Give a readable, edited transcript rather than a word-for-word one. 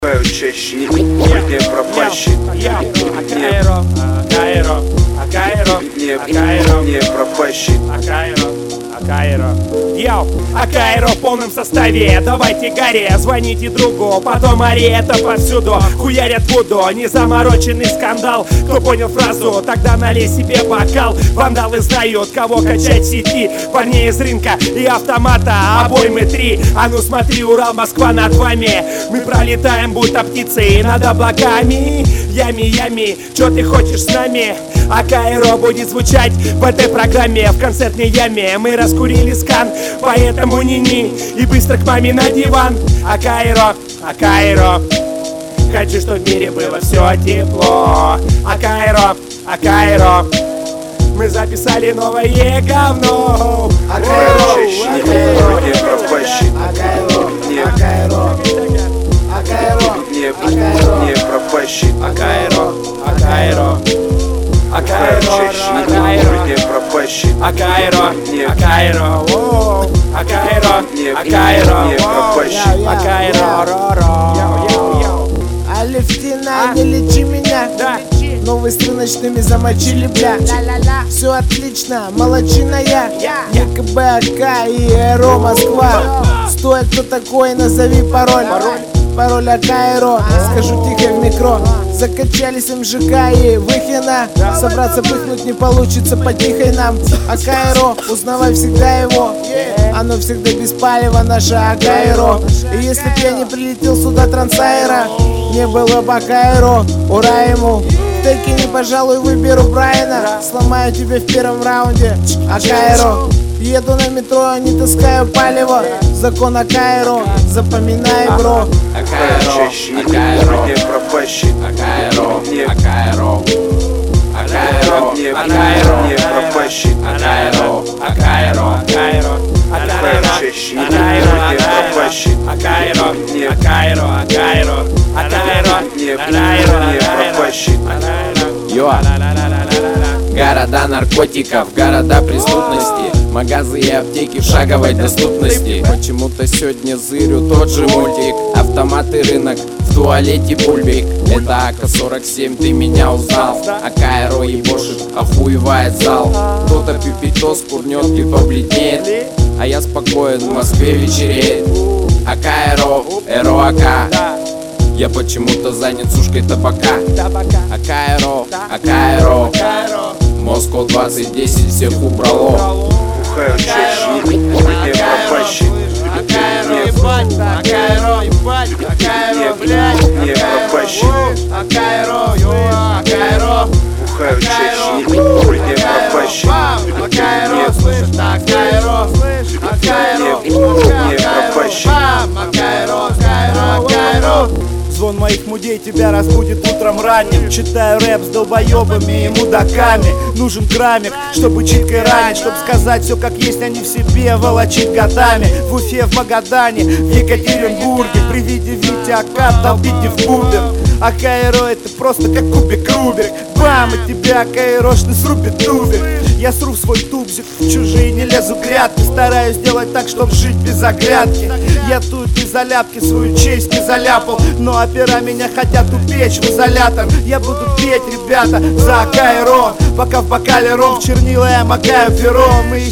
Чаще не пропащит, не пропащит. Йоу, Акаэро в полном составе. Давайте горе, звоните другу, потом ари, это повсюду. Хуярят воду, незамороченный скандал. Кто понял фразу, тогда налей себе бокал. Вандалы знают, кого качать в сети. Парней из рынка и автомата, обоймы 3. А ну смотри, Урал, Москва над вами. Мы пролетаем, будто птицы над облаками. Ями, чё ты хочешь с нами? Акаэро будет звучать в этой программе. В концертной яме мы раскурили скан, поэтому ни-ни и быстро к маме на диван. Акаэро, хочу, чтоб в мире было все тепло. Акаэро, мы записали новое говно. Акаэро, не пропащит, не пропащит. Акаэро, не пропащит. Алевтина, не лечи меня. Новые с рыночными замочили, бля. Все отлично, молодчина я. ЕКБ, АК и Аэро Москва. Стой, кто такой, назови пароль. Пароль Акаэро, скажу тихо в микро. Закачались МЖК и Выхина. Собраться пыхнуть не получится, потихой нам. Акаэро, узнавай всегда его. Оно всегда без палева, наше Акаэро. И если б я не прилетел сюда Трансаэро, не было бы Акаэро, ура ему. В Текине, пожалуй, выберу Брайана. Сломаю тебя в первом раунде, Акаэро. Еду на метро, не таскаю палево. Закон Акаэро, запоминай, бро. Акаэро, не пропащит. Акаэро, не пропащит. Города наркотиков, города преступности, магазы и аптеки в шаговой доступности. Почему-то сегодня зырю тот же мультик. Автоматы, рынок, в туалете бульбик. Это АК-47, ты меня узнал. Акаэро ебошит, охуевает зал. Кто-то пипитос курнет и побледнеет, а я спокоен, в Москве вечереет. Акаэро, Эро АК. Я почему-то занят сушкой табака. Акаэро, Москва 2010 всех убрало. Бухаю чаще, не пропащит. Не пропащит. Бухаю чаще, не пропащит. Звон моих мудей тебя разбудит утром ранним. Читаю рэп с долбоебами и мудаками. Нужен граммик, чтобы читкой ранить, чтобы сказать все как есть, а не в себе волочить годами. В Уфе, в Магадане, в Екатеринбурге. При виде Вити Акад долбите в бубен. Акаэро это просто как кубик Рубик. Бам, и тебя Акаэрошный срубит тубик. Я сру в свой тубзик, в чужие не лезу грядки. Стараюсь сделать так, чтоб жить без оглядки. Я тут из-за ляпки свою честь не заляпал, но опера меня хотят упечь в изолятор. Я буду петь, ребята, за Акаэро, пока в бокале ром в чернила я макаю перо. Мы